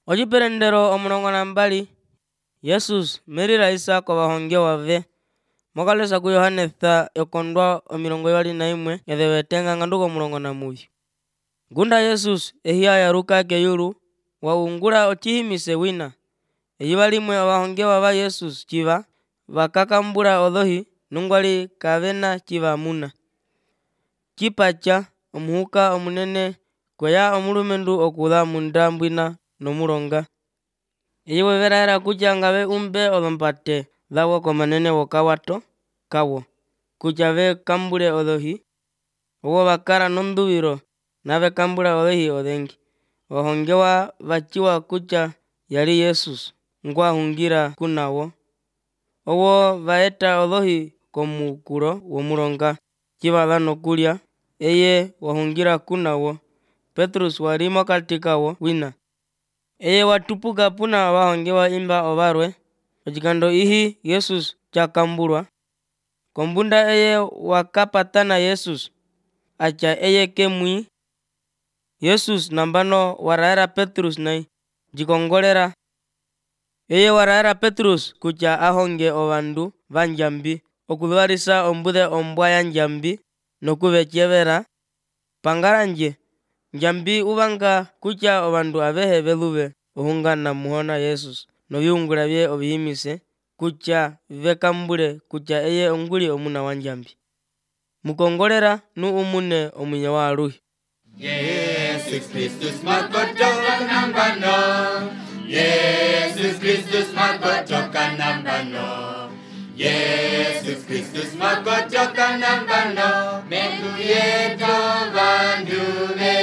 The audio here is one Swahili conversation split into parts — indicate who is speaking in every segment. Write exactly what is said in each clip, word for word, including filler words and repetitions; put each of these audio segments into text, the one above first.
Speaker 1: Ojiperendero omulongona mbali yesus merira isa kwa bahongewa ve mokalesa ku yohane tha yokondwa omilongo ibali na imwe ethewetenga nganduka omulongona mubi ngunda yesus ehiya yaruka keyulu waungula ochihimise wina eyiba limwe abahongewa ba yesus chiba bakakambula odhohi nungwali kavena chiba muna chipacha omuhuka omunene kweya omulumendu okuza munda mbwina nomulonga eyiwe verahera kutya ngave umbe odhompate dhawo komanene wokawato kawo kutya ve kambule odhohi owo bakala nondhuvilo nave kambula odhohi odhengi bahongewa bachiwa kutya yali yesus ngwahungila kunawo owo vaeta odhohi komukulo womulonga chivala nokulya eye wahungila kunawo petrus wali mokati kawo wina eye watupuka puna bahongewa imba obarwe ochikando ihi yesus chakambulwa kombunda eye wakapatana yesus acha eye kemwi yesus nambano warahera petrus nai jikongolera eye warahera petrus kutya ahonge ovandu vandjambi okudhwalisa ombudhe ombwa ya ndjambi nokuvechevela pangalanje ndjambi uvanga kutya ovandu avehe veluve ohunga namuhona yesus noviungula vye ovihimise kutya vekambule kutya eye onguli omuna wa ndjambi mukongolera nu umune omwinya wa aluhi
Speaker 2: Yesus Kristus makotoka nambano Yesus Kristus makotoka nambano Yesus Kristus makotoka nambano Mekuyeto vanduve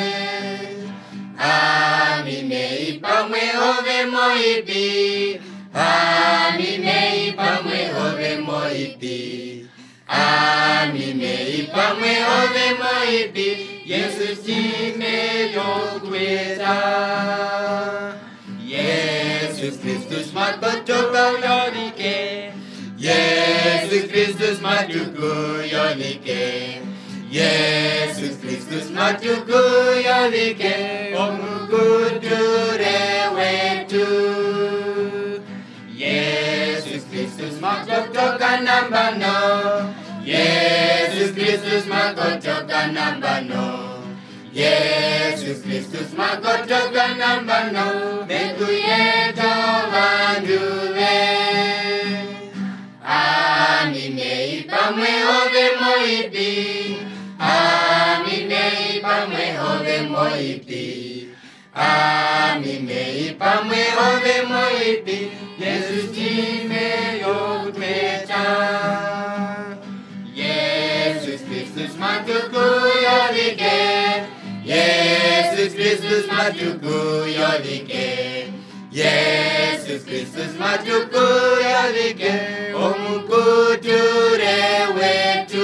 Speaker 2: Amine ipamwe ove moipi Amine ipamwe ove moipi Amine ipamwe ove moipi Yesus chime yokweta Yesus Kristus makotoka yonike Yesus Kristus matuku yonike Yesus Kristus matuku yonike omukudure wetu Yesus Kristus makotoka nambano Yesus Kristus makotoka nambano Yesus Kristus makotoka nambano Mekuyeto vanduve Amine ipamwe ove moipi Amine ipamwe ove moipi Amine ipamwe ove moipi Yesus chime yokweta Yesus Kristus matuku yonike Yesus Kristus matuku yonike Yesus Kristus matuku yonike omukudure wetu